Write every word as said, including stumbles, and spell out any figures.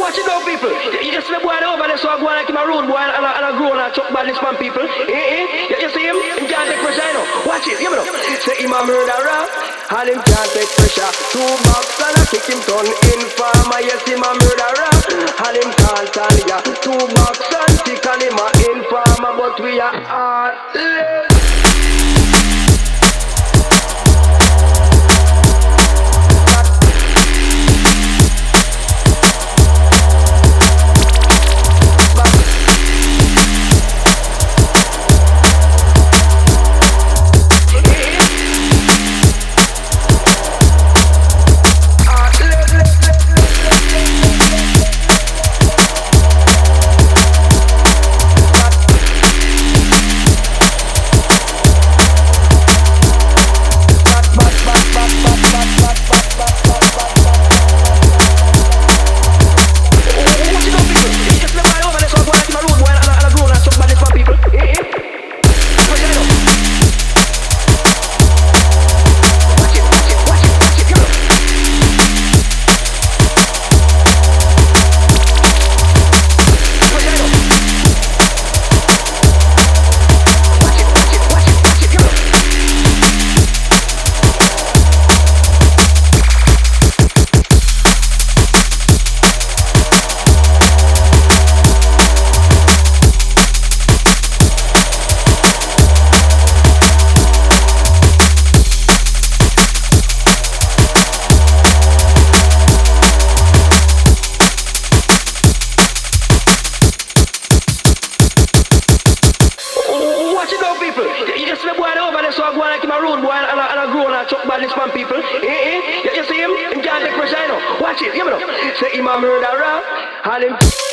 Watch it now, people. You just see the boy over there, so I go like him a rude boy and a, and a grown and chuck badness from people. Eh, eh? You, you see him? Him can't take pressure, you know. Watch it, you know. Say him a murderer, and him can't take pressure. Two bucks and I kick him turn informer. Yes, him a murderer, and him can't stand ya. Two bucks and tick and him a informer, but we are heartless. You just see the boy over there, so I go like him a rude boy and a, and a grown and chuck badness from people. Eh, eh? You, you see him? Him can't take pressure, you know. Watch it, you know. Say him a murderer, and him...